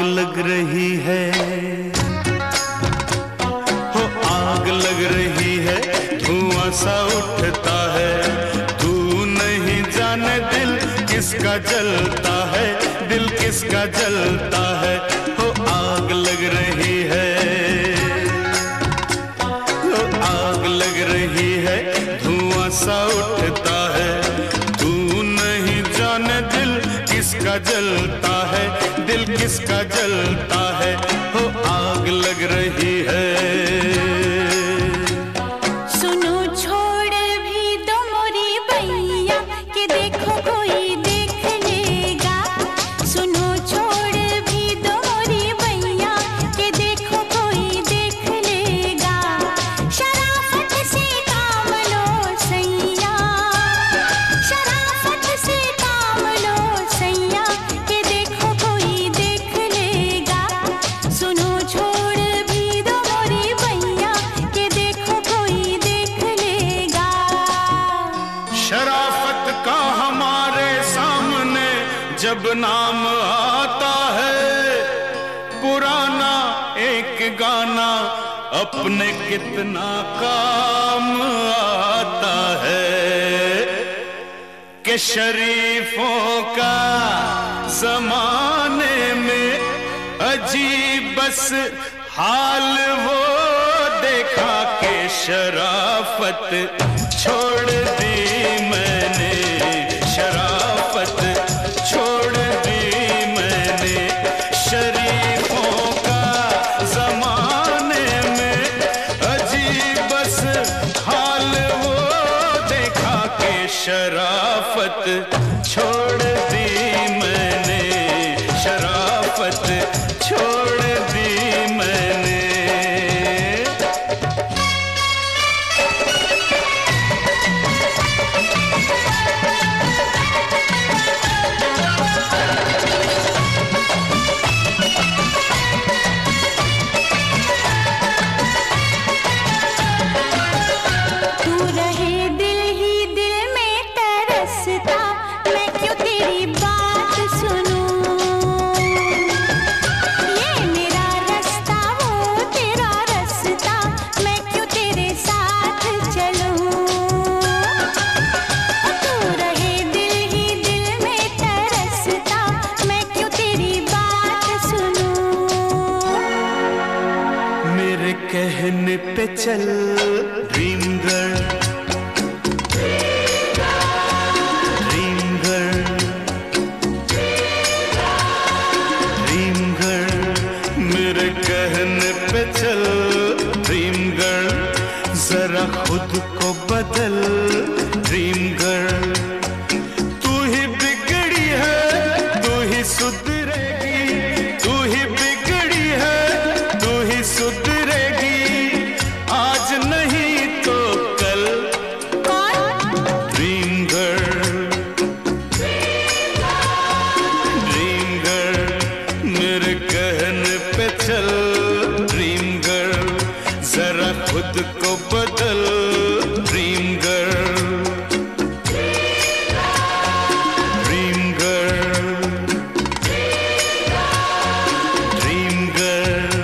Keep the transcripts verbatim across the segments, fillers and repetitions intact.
लग रही है, हो आग लग रही है, धुआं सा उठता है। तू नहीं जाने दिल किसका जलता है, दिल किसका जलता है, हो आग लग रही है, हो आग लग रही है, धुआं सा उठता है। तू नहीं जाने दिल किसका जलता है, दिल किसका जलता है, हो आग लग रही है। सुनो छोड़ भी दो मोरी भैया कि देखो कोई देख लेगा। सुनो छोड़ भी दो मोरी भैया कि देखो कोई देख लेगा। शराफत से काम लो सैया, शराफत से काम लो सैया कि देखो कोई देख लेगा। सुनो छोड़ भी दो मोरी भैया कि देखो कोई देख लेगा। शराफत का हमारे सामने जब नाम आता है, पुराना एक गाना अपने कितना काम आता है। कि शरीफों का जमाने में अजीब बस हाल वो देखा के शराफत छोड़ दी मैंने, शराफत छोड़ दी मैंने। शरीफों का जमाने में अजीब बस हाल वो देखा के शराफत छोड़ दी मैंने, शराफत छोड़ दी मैंने। तू रहे दिल ही दिल में तरसता, मैं क्यों तेरी बात सुनूं। ये मेरा रास्ता वो तेरा रास्ता, मैं क्यों तेरे साथ चलूं। तू रहे दिल ही दिल में तरसता, मैं क्यों तेरी बात सुनूं। मेरे कहने पे चल dream girl, dream girl, dream girl. मेरे कहने पे चल ड्रीम गर्ल, जरा खुद को बदल ड्रीम गर्ल। तू ही बिगड़ी है, तू ही सुधरेगी, तू ही बिगड़ी है, तू ही सुधरेगी। आज नहीं तो कल ड्रीम गर्ल, ड्रीम गर्ल। मेरे कहने पे चल ड्रीम गर्ल, जरा खुद को बदल dream girl, dream girl, dream girl.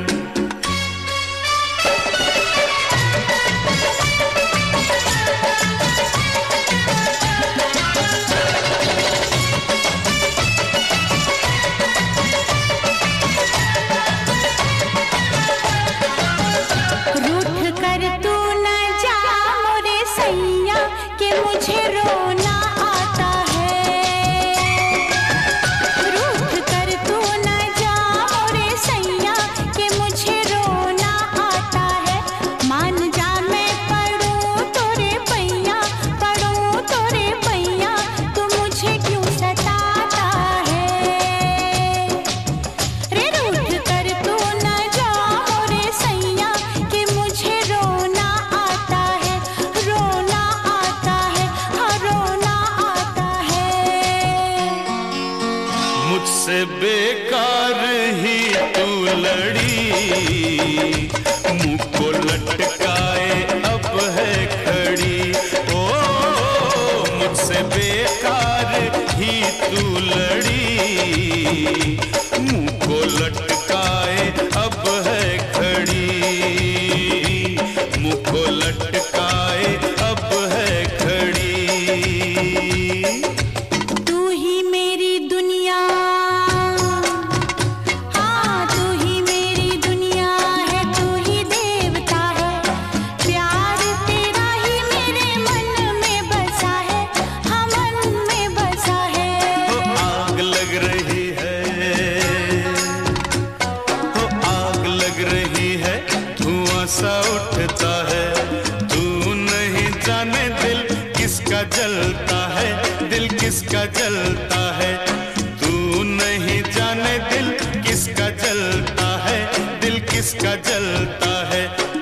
रूठ कर तू न जा मोरे सैया कि मुझे रोना आता है। रूठ कर तू न जा मोरे सैया कि मुझे रोना आता है। मान जा मैं पढ़ूं तोरे पैया, पढ़ूं तोरे पैया, तू मुझे क्यों सताता है। रे रूठ कर तू न जा मोरे सैया कि मुझे रोना आता है, रोना आता है, हाँ रोना आता है। मुझसे बेकार ही तू लड़ी, मुंह को लटकाए अब है खड़ी। ओ मुझसे बेकार ही तू लड़ी, मुंह को जलता है। तू नहीं जाने दिल किसका जलता है, दिल किसका जलता है।